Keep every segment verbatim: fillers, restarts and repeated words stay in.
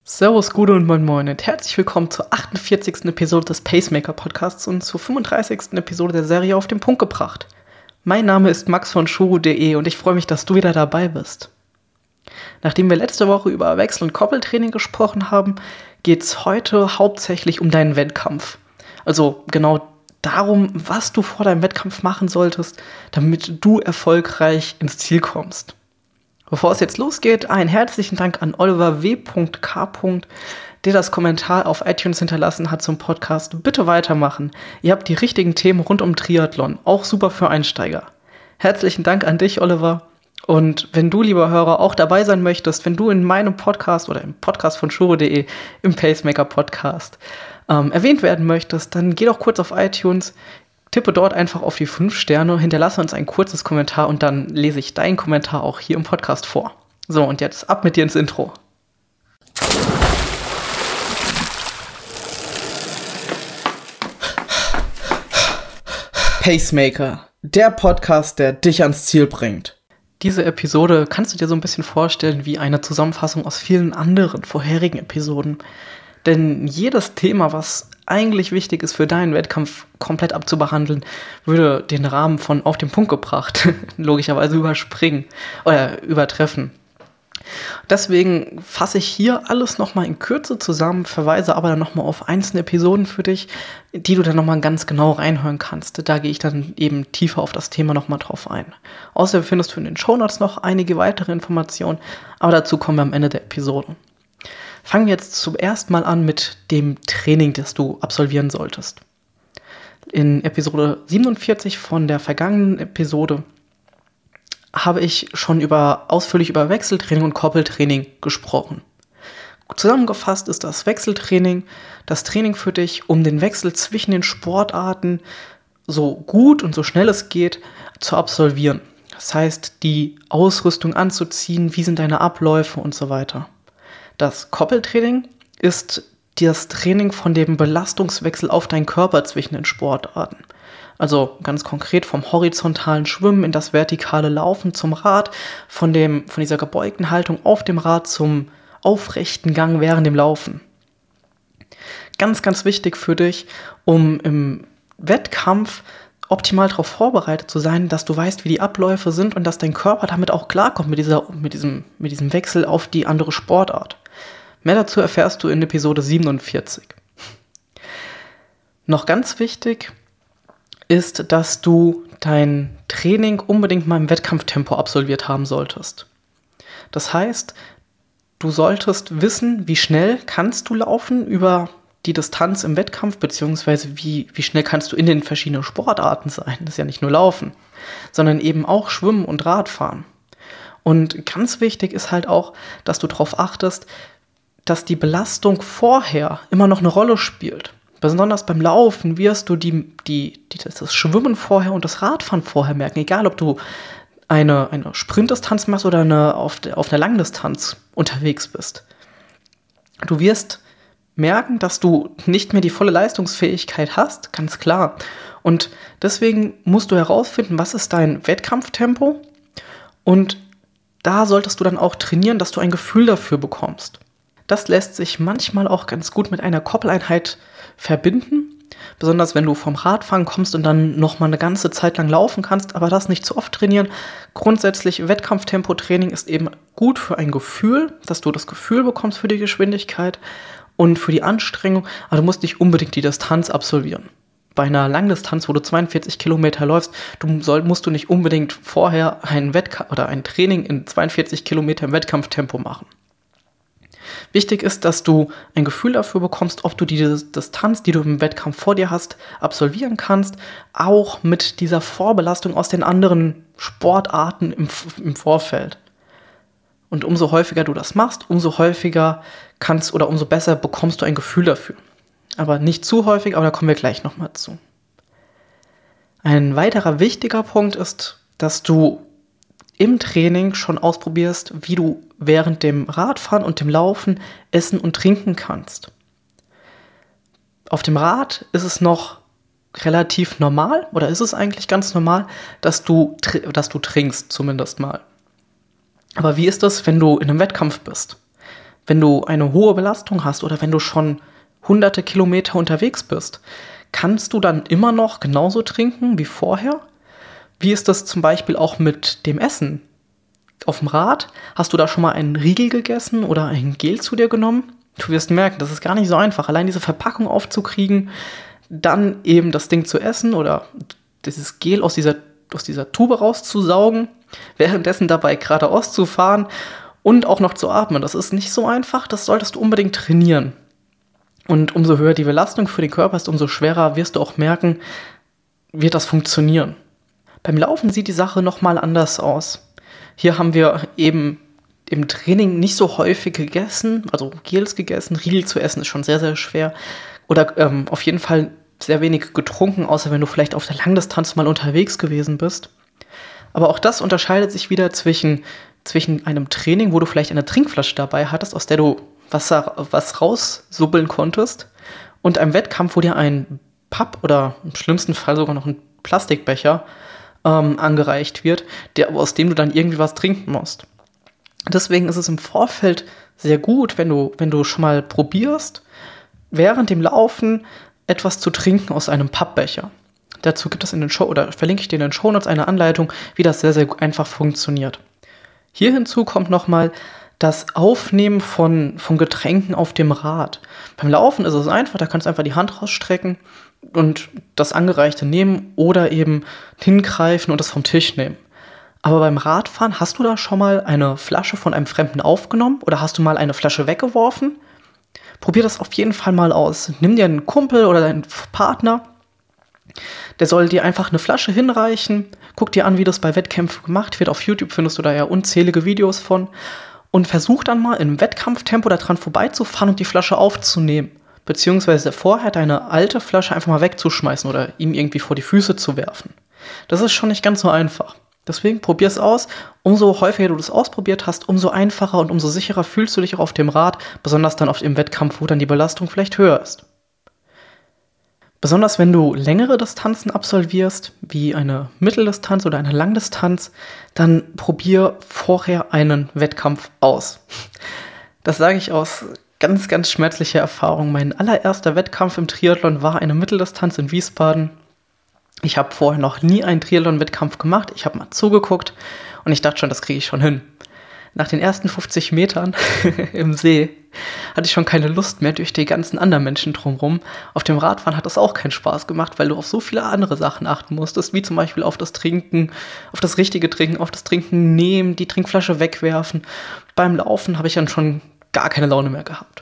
Servus, Gude und Moin Moin und herzlich willkommen zur achtundvierzigsten Episode des Pacemaker Podcasts und zur fünfunddreißigsten Episode der Serie Auf den Punkt gebracht. Mein Name ist Max von Shuru punkt de und ich freue mich, dass du wieder dabei bist. Nachdem wir letzte Woche über Wechsel- und Koppeltraining gesprochen haben, geht es heute hauptsächlich um deinen Wettkampf. Also genau darum, was du vor deinem Wettkampf machen solltest, damit du erfolgreich ins Ziel kommst. Bevor es jetzt losgeht, einen herzlichen Dank an Oliver W K der das Kommentar auf iTunes hinterlassen hat zum Podcast. Bitte weitermachen. Ihr habt die richtigen Themen rund um Triathlon, auch super für Einsteiger. Herzlichen Dank an dich, Oliver. Und wenn du, lieber Hörer, auch dabei sein möchtest, wenn du in meinem Podcast oder im Podcast von Shuru punkt de, im Pacemaker Podcast, ähm, erwähnt werden möchtest, dann geh doch kurz auf iTunes, tippe dort einfach auf die fünf Sterne, hinterlasse uns ein kurzes Kommentar und dann lese ich deinen Kommentar auch hier im Podcast vor. So, und jetzt ab mit dir ins Intro. Pacemaker, der Podcast, der dich ans Ziel bringt. Diese Episode kannst du dir so ein bisschen vorstellen wie eine Zusammenfassung aus vielen anderen vorherigen Episoden. Denn jedes Thema, was eigentlich wichtig ist für deinen Wettkampf komplett abzubehandeln, würde den Rahmen von Auf den Punkt gebracht logischerweise überspringen oder übertreffen. Deswegen fasse ich hier alles nochmal in Kürze zusammen, verweise aber dann nochmal auf einzelne Episoden für dich, die du dann nochmal ganz genau reinhören kannst. Da gehe ich dann eben tiefer auf das Thema nochmal drauf ein. Außerdem findest du in den Shownotes noch einige weitere Informationen, aber dazu kommen wir am Ende der Episode. Fangen wir jetzt zuerst mal an mit dem Training, das du absolvieren solltest. In Episode siebenundvierzig von der vergangenen Episode habe ich schon über, ausführlich über Wechseltraining und Koppeltraining gesprochen. Zusammengefasst ist das Wechseltraining das Training für dich, um den Wechsel zwischen den Sportarten so gut und so schnell es geht zu absolvieren. Das heißt, die Ausrüstung anzuziehen, wie sind deine Abläufe und so weiter. Das Koppeltraining ist das Training von dem Belastungswechsel auf deinen Körper zwischen den Sportarten. Also ganz konkret vom horizontalen Schwimmen in das vertikale Laufen zum Rad, von, dem, von dieser gebeugten Haltung auf dem Rad zum aufrechten Gang während dem Laufen. Ganz, ganz wichtig für dich, um im Wettkampf optimal darauf vorbereitet zu sein, dass du weißt, wie die Abläufe sind und dass dein Körper damit auch klarkommt mit, dieser, mit, diesem, mit diesem Wechsel auf die andere Sportart. Mehr dazu erfährst du in Episode siebenundvierzig. Noch ganz wichtig ist, dass du dein Training unbedingt mal im Wettkampftempo absolviert haben solltest. Das heißt, du solltest wissen, wie schnell kannst du laufen über die Distanz im Wettkampf, beziehungsweise wie, wie schnell kannst du in den verschiedenen Sportarten sein. Das ist ja nicht nur Laufen, sondern eben auch Schwimmen und Radfahren. Und ganz wichtig ist halt auch, dass du darauf achtest, dass die Belastung vorher immer noch eine Rolle spielt. Besonders beim Laufen wirst du die, die, die, das Schwimmen vorher und das Radfahren vorher merken. Egal, ob du eine, eine Sprintdistanz machst oder eine, auf, der, auf einer Langdistanz unterwegs bist. Du wirst merken, dass du nicht mehr die volle Leistungsfähigkeit hast, ganz klar. Und deswegen musst du herausfinden, was ist dein Wettkampftempo. Und da solltest du dann auch trainieren, dass du ein Gefühl dafür bekommst. Das lässt sich manchmal auch ganz gut mit einer Koppeleinheit verbinden. Besonders wenn du vom Radfahren kommst und dann noch mal eine ganze Zeit lang laufen kannst, aber das nicht zu oft trainieren. Grundsätzlich Wettkampftempo-Training ist eben gut für ein Gefühl, dass du das Gefühl bekommst für die Geschwindigkeit und für die Anstrengung, aber du musst nicht unbedingt die Distanz absolvieren. Bei einer Langdistanz, wo du zweiundvierzig Kilometer läufst, du soll, musst du nicht unbedingt vorher ein Wettkampf oder ein Training in zweiundvierzig Kilometer im Wettkampftempo machen. Wichtig ist, dass du ein Gefühl dafür bekommst, ob du die Distanz, die du im Wettkampf vor dir hast, absolvieren kannst, auch mit dieser Vorbelastung aus den anderen Sportarten im, im Vorfeld. Und umso häufiger du das machst, umso häufiger kannst oder umso besser bekommst du ein Gefühl dafür. Aber nicht zu häufig, aber da kommen wir gleich nochmal zu. Ein weiterer wichtiger Punkt ist, dass du im Training schon ausprobierst, wie du während dem Radfahren und dem Laufen essen und trinken kannst. Auf dem Rad ist es noch relativ normal, oder ist es eigentlich ganz normal, dass du, dass du trinkst, zumindest mal. Aber wie ist das, wenn du in einem Wettkampf bist? Wenn du eine hohe Belastung hast oder wenn du schon hunderte Kilometer unterwegs bist, kannst du dann immer noch genauso trinken wie vorher? Wie ist das zum Beispiel auch mit dem Essen? Auf dem Rad, hast du da schon mal einen Riegel gegessen oder ein Gel zu dir genommen? Du wirst merken, das ist gar nicht so einfach, allein diese Verpackung aufzukriegen, dann eben das Ding zu essen oder dieses Gel aus dieser, aus dieser Tube rauszusaugen, währenddessen dabei geradeaus zu fahren und auch noch zu atmen. Das ist nicht so einfach, das solltest du unbedingt trainieren. Und umso höher die Belastung für den Körper ist, umso schwerer wirst du auch merken, wird das funktionieren. Beim Laufen sieht die Sache nochmal anders aus. Hier haben wir eben im Training nicht so häufig gegessen, also Gels gegessen, Riegel zu essen ist schon sehr, sehr schwer. Oder ähm, auf jeden Fall sehr wenig getrunken, außer wenn du vielleicht auf der Langdistanz mal unterwegs gewesen bist. Aber auch das unterscheidet sich wieder zwischen, zwischen einem Training, wo du vielleicht eine Trinkflasche dabei hattest, aus der du Wasser, was raussubbeln konntest, und einem Wettkampf, wo dir ein Papp oder im schlimmsten Fall sogar noch ein Plastikbecher ähm, angereicht wird, der, aus dem du dann irgendwie was trinken musst. Deswegen ist es im Vorfeld sehr gut, wenn du, wenn du schon mal probierst, während dem Laufen etwas zu trinken aus einem Pappbecher. Dazu gibt es in den Show oder verlinke ich dir in den Shownotes eine Anleitung, wie das sehr, sehr einfach funktioniert. Hier hinzu kommt nochmal das Aufnehmen von, von Getränken auf dem Rad. Beim Laufen ist es einfach, da kannst du einfach die Hand rausstrecken und das Angereichte nehmen oder eben hingreifen und das vom Tisch nehmen. Aber beim Radfahren, hast du da schon mal eine Flasche von einem Fremden aufgenommen oder hast du mal eine Flasche weggeworfen? Probier das auf jeden Fall mal aus. Nimm dir einen Kumpel oder deinen Partner, der soll dir einfach eine Flasche hinreichen. Guck dir an, wie das bei Wettkämpfen gemacht wird. Auf YouTube findest du da ja unzählige Videos von. Und versuch dann mal im Wettkampftempo daran vorbeizufahren und die Flasche aufzunehmen. Beziehungsweise vorher deine alte Flasche einfach mal wegzuschmeißen oder ihm irgendwie vor die Füße zu werfen. Das ist schon nicht ganz so einfach. Deswegen probier es aus. Umso häufiger du das ausprobiert hast, umso einfacher und umso sicherer fühlst du dich auch auf dem Rad, besonders dann auf dem Wettkampf, wo dann die Belastung vielleicht höher ist. Besonders wenn du längere Distanzen absolvierst, wie eine Mitteldistanz oder eine Langdistanz, dann probier vorher einen Wettkampf aus. Das sage ich aus ganz, ganz schmerzlicher Erfahrung. Mein allererster Wettkampf im Triathlon war eine Mitteldistanz in Wiesbaden. Ich habe vorher noch nie einen Triathlon-Wettkampf gemacht. Ich habe mal zugeguckt und ich dachte schon, das kriege ich schon hin. Nach den ersten fünfzig Metern im See hatte ich schon keine Lust mehr durch die ganzen anderen Menschen drumherum. Auf dem Radfahren hat das auch keinen Spaß gemacht, weil du auf so viele andere Sachen achten musstest, wie zum Beispiel auf das Trinken, auf das richtige Trinken, auf das Trinken nehmen, die Trinkflasche wegwerfen. Beim Laufen habe ich dann schon gar keine Laune mehr gehabt.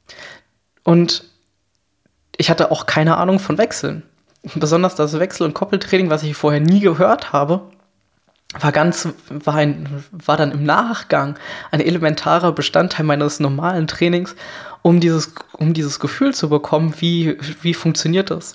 Und ich hatte auch keine Ahnung von Wechseln. Besonders das Wechsel- und Koppeltraining, was ich vorher nie gehört habe, war ganz, war, ein, war dann im Nachgang ein elementarer Bestandteil meines normalen Trainings, um dieses, um dieses Gefühl zu bekommen, wie, wie funktioniert das.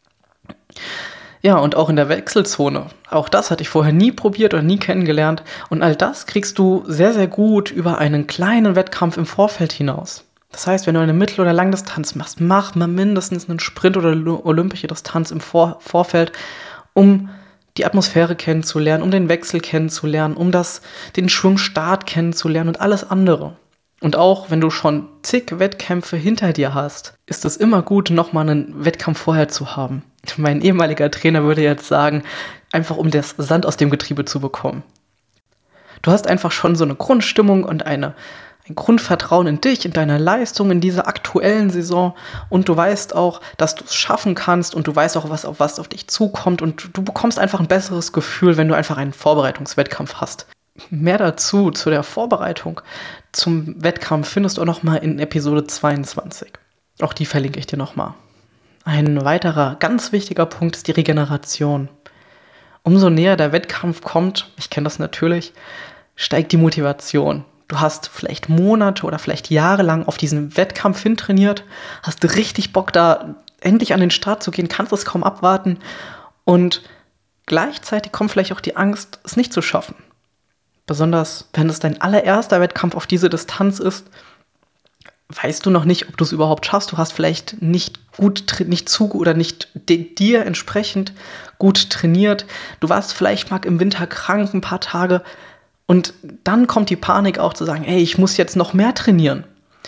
Ja, und auch in der Wechselzone. Auch das hatte ich vorher nie probiert oder nie kennengelernt. Und all das kriegst du sehr, sehr gut über einen kleinen Wettkampf im Vorfeld hinaus. Das heißt, wenn du eine Mittel- oder Langdistanz machst, mach mal mindestens einen Sprint oder olympische Distanz im Vor- Vorfeld, um die Atmosphäre kennenzulernen, um den Wechsel kennenzulernen, um das, den Schwungstart kennenzulernen und alles andere. Und auch wenn du schon zig Wettkämpfe hinter dir hast, ist es immer gut, nochmal einen Wettkampf vorher zu haben. Mein ehemaliger Trainer würde jetzt sagen, einfach um das Sand aus dem Getriebe zu bekommen. Du hast einfach schon so eine Grundstimmung und eine ein Grundvertrauen in dich, in deine Leistung in dieser aktuellen Saison, und du weißt auch, dass du es schaffen kannst und du weißt auch, was auf was auf dich zukommt, und du bekommst einfach ein besseres Gefühl, wenn du einfach einen Vorbereitungswettkampf hast. Mehr dazu, zu der Vorbereitung zum Wettkampf, findest du auch nochmal in Episode zweiundzwanzig. Auch die verlinke ich dir nochmal. Ein weiterer ganz wichtiger Punkt ist die Regeneration. Umso näher der Wettkampf kommt, ich kenne das natürlich, steigt die Motivation. Du hast vielleicht Monate oder vielleicht Jahre lang auf diesen Wettkampf hintrainiert, hast richtig Bock, da endlich an den Start zu gehen, kannst es kaum abwarten, und gleichzeitig kommt vielleicht auch die Angst, es nicht zu schaffen. Besonders wenn es dein allererster Wettkampf auf diese Distanz ist, weißt du noch nicht, ob du es überhaupt schaffst. Du hast vielleicht nicht gut, nicht zu oder nicht de- dir entsprechend gut trainiert. Du warst vielleicht mal im Winter krank ein paar Tage. Und dann kommt die Panik auch zu sagen, ey, ich muss jetzt noch mehr trainieren.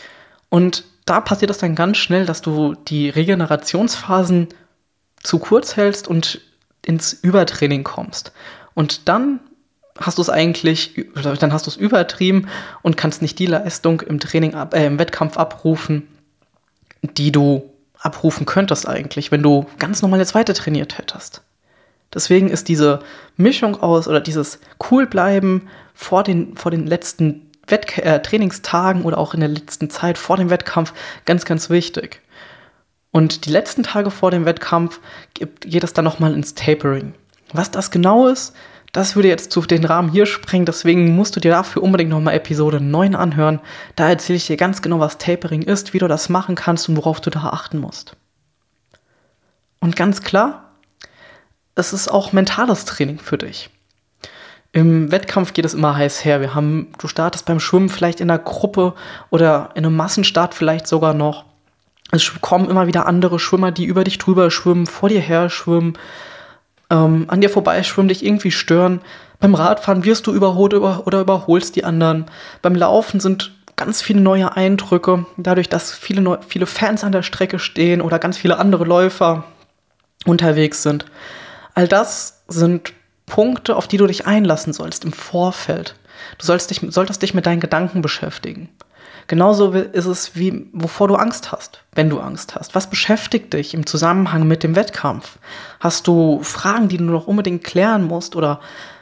Und da passiert es dann ganz schnell, dass du die Regenerationsphasen zu kurz hältst und ins Übertraining kommst. Und dann hast du es eigentlich, dann hast du es übertrieben und kannst nicht die Leistung im Training, äh, im Wettkampf abrufen, die du abrufen könntest eigentlich, wenn du ganz normal jetzt weiter trainiert hättest. Deswegen ist diese Mischung aus oder dieses Coolbleiben vor den, vor den letzten Wett- äh, Trainingstagen oder auch in der letzten Zeit vor dem Wettkampf ganz, ganz wichtig. Und die letzten Tage vor dem Wettkampf geht, geht es dann nochmal ins Tapering. Was das genau ist, das würde jetzt zu den Rahmen hier sprengen, deswegen musst du dir dafür unbedingt nochmal Episode neun anhören. Da erzähle ich dir ganz genau, was Tapering ist, wie du das machen kannst und worauf du da achten musst. Und ganz klar, es ist auch mentales Training für dich. Im Wettkampf geht es immer heiß her. Wir haben, du startest beim Schwimmen vielleicht in einer Gruppe oder in einem Massenstart vielleicht sogar noch. Es kommen immer wieder andere Schwimmer, die über dich drüber schwimmen, vor dir her schwimmen, ähm, an dir vorbeischwimmen, dich irgendwie stören. Beim Radfahren wirst du überholt über, oder überholst die anderen. Beim Laufen sind ganz viele neue Eindrücke, dadurch, dass viele, neu, viele Fans an der Strecke stehen oder ganz viele andere Läufer unterwegs sind. All das sind Punkte, auf die du dich einlassen sollst im Vorfeld. Du sollst dich, solltest dich mit deinen Gedanken beschäftigen. Genauso ist es wie, wovor du Angst hast, wenn du Angst hast. Was beschäftigt dich im Zusammenhang mit dem Wettkampf? Hast du Fragen, die du noch unbedingt klären musst? Oder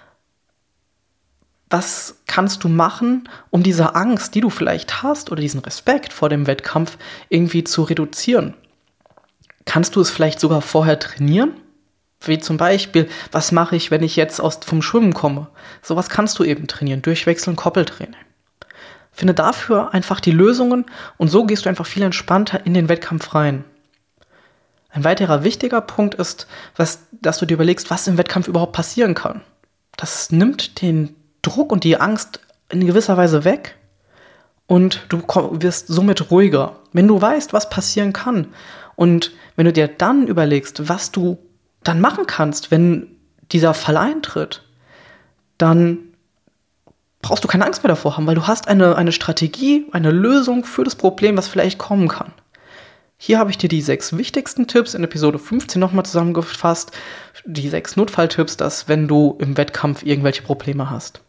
was kannst du machen, um diese Angst, die du vielleicht hast, oder diesen Respekt vor dem Wettkampf irgendwie zu reduzieren? Kannst du es vielleicht sogar vorher trainieren? Wie zum Beispiel, was mache ich, wenn ich jetzt aus, vom Schwimmen komme? Sowas kannst du eben trainieren, durchwechseln, Koppeltraining. Finde dafür einfach die Lösungen und so gehst du einfach viel entspannter in den Wettkampf rein. Ein weiterer wichtiger Punkt ist, was, dass du dir überlegst, was im Wettkampf überhaupt passieren kann. Das nimmt den Druck und die Angst in gewisser Weise weg und du wirst somit ruhiger. Wenn du weißt, was passieren kann und wenn du dir dann überlegst, was du dann machen kannst, wenn dieser Fall eintritt, dann brauchst du keine Angst mehr davor haben, weil du hast eine, eine Strategie, eine Lösung für das Problem, was vielleicht kommen kann. Hier habe ich dir die sechs wichtigsten Tipps in Episode fünfzehn nochmal zusammengefasst. Die sechs Notfalltipps, dass wenn du im Wettkampf irgendwelche Probleme hast.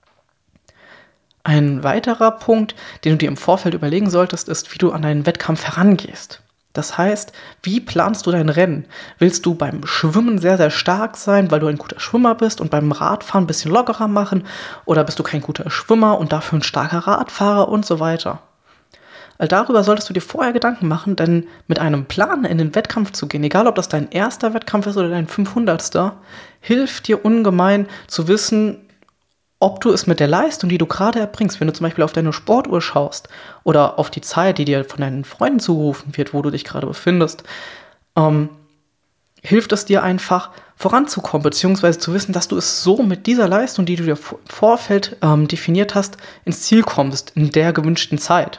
Ein weiterer Punkt, den du dir im Vorfeld überlegen solltest, ist, wie du an deinen Wettkampf herangehst. Das heißt, wie planst du dein Rennen? Willst du beim Schwimmen sehr, sehr stark sein, weil du ein guter Schwimmer bist und beim Radfahren ein bisschen lockerer machen? Oder bist du kein guter Schwimmer und dafür ein starker Radfahrer und so weiter? All darüber solltest du dir vorher Gedanken machen, denn mit einem Plan in den Wettkampf zu gehen, egal ob das dein erster Wettkampf ist oder dein fünfhundertster, hilft dir ungemein zu wissen, ob du es mit der Leistung, die du gerade erbringst, wenn du zum Beispiel auf deine Sportuhr schaust oder auf die Zeit, die dir von deinen Freunden zugerufen wird, wo du dich gerade befindest, ähm, hilft es dir einfach voranzukommen, beziehungsweise zu wissen, dass du es so mit dieser Leistung, die du dir im Vorfeld ähm, definiert hast, ins Ziel kommst, in der gewünschten Zeit.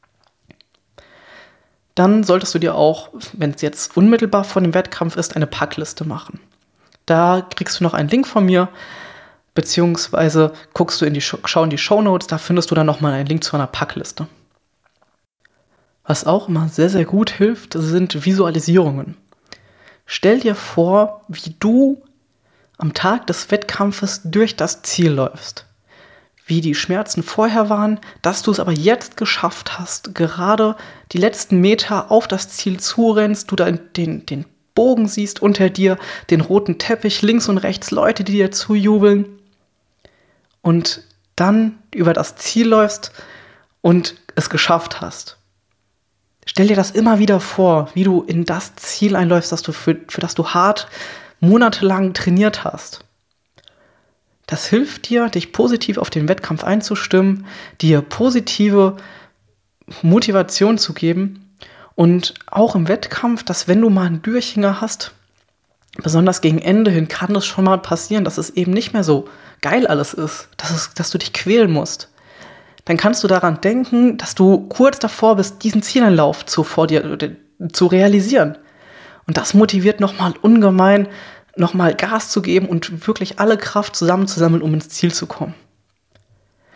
Dann solltest du dir auch, wenn es jetzt unmittelbar vor dem Wettkampf ist, eine Packliste machen. Da kriegst du noch einen Link von mir, beziehungsweise guckst du in die schau in die Shownotes, da findest du dann nochmal einen Link zu einer Packliste. Was auch immer sehr, sehr gut hilft, sind Visualisierungen. Stell dir vor, wie du am Tag des Wettkampfes durch das Ziel läufst. Wie die Schmerzen vorher waren, dass du es aber jetzt geschafft hast, gerade die letzten Meter auf das Ziel zurennst, du dann den, den Bogen siehst unter dir, den roten Teppich, links und rechts Leute, die dir zujubeln. Und dann über das Ziel läufst und es geschafft hast. Stell dir das immer wieder vor, wie du in das Ziel einläufst, das du für, für das du hart monatelang trainiert hast. Das hilft dir, dich positiv auf den Wettkampf einzustimmen, dir positive Motivation zu geben und auch im Wettkampf, dass wenn du mal einen Durchhänger hast, besonders gegen Ende hin, kann es schon mal passieren, dass es eben nicht mehr so geil alles ist, dass, es, dass du dich quälen musst. Dann kannst du daran denken, dass du kurz davor bist, diesen Zieleinlauf zu, vor dir, zu realisieren. Und das motiviert nochmal ungemein, nochmal Gas zu geben und wirklich alle Kraft zusammenzusammeln, um ins Ziel zu kommen.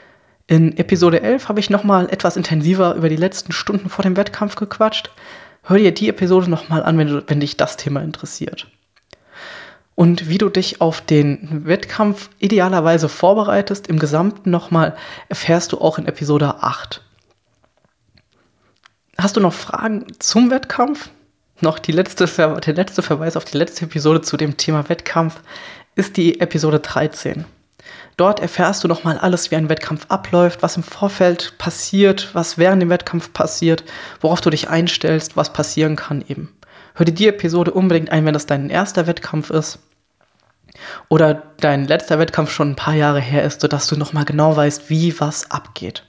In Episode elf habe ich nochmal etwas intensiver über die letzten Stunden vor dem Wettkampf gequatscht. Hör dir die Episode nochmal an, wenn, du, wenn dich das Thema interessiert. Und wie du dich auf den Wettkampf idealerweise vorbereitest, im Gesamten nochmal, erfährst du auch in Episode acht. Hast du noch Fragen zum Wettkampf? Noch die letzte, der letzte Verweis auf die letzte Episode zu dem Thema Wettkampf ist die Episode dreizehn. Dort erfährst du nochmal alles, wie ein Wettkampf abläuft, was im Vorfeld passiert, was während dem Wettkampf passiert, worauf du dich einstellst, was passieren kann eben. Hör dir die Episode unbedingt ein, wenn das dein erster Wettkampf ist oder dein letzter Wettkampf schon ein paar Jahre her ist, sodass du nochmal genau weißt, wie was abgeht.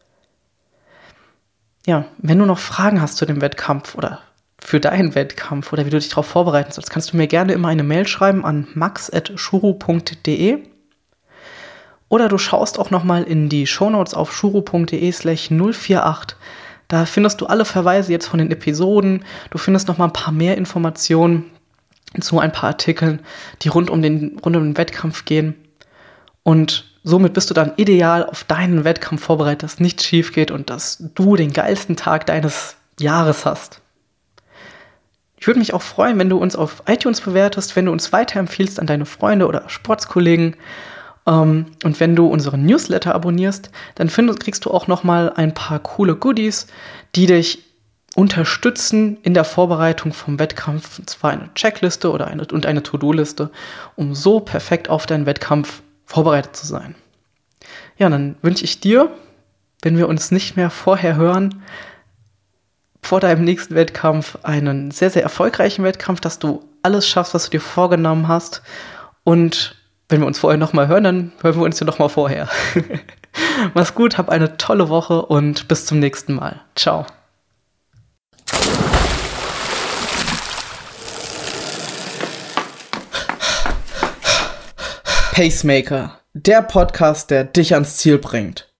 Ja, wenn du noch Fragen hast zu dem Wettkampf oder für deinen Wettkampf oder wie du dich darauf vorbereiten sollst, kannst du mir gerne immer eine Mail schreiben an max at shuru punkt de. Oder du schaust auch nochmal in die Shownotes auf shuru.de slash null vier acht. Da findest du alle Verweise jetzt von den Episoden. Du findest nochmal ein paar mehr Informationen zu ein paar Artikeln, die rund um den, rund um den Wettkampf gehen. Und somit bist du dann ideal auf deinen Wettkampf vorbereitet, dass nichts schief geht und dass du den geilsten Tag deines Jahres hast. Ich würde mich auch freuen, wenn du uns auf iTunes bewertest, wenn du uns weiterempfiehlst an deine Freunde oder Sportskollegen. Und wenn du unseren Newsletter abonnierst, dann findest, kriegst du auch nochmal ein paar coole Goodies, die dich unterstützen in der Vorbereitung vom Wettkampf. Und zwar eine Checkliste oder eine, und eine To-Do-Liste, um so perfekt auf deinen Wettkampf vorbereitet zu sein. Ja, dann wünsche ich dir, wenn wir uns nicht mehr vorher hören, vor deinem nächsten Wettkampf einen sehr, sehr erfolgreichen Wettkampf, dass du alles schaffst, was du dir vorgenommen hast. Und wenn wir uns vorher nochmal hören, dann hören wir uns ja nochmal vorher. Mach's gut, hab eine tolle Woche und bis zum nächsten Mal. Ciao. Pacemaker, der Podcast, der dich ans Ziel bringt.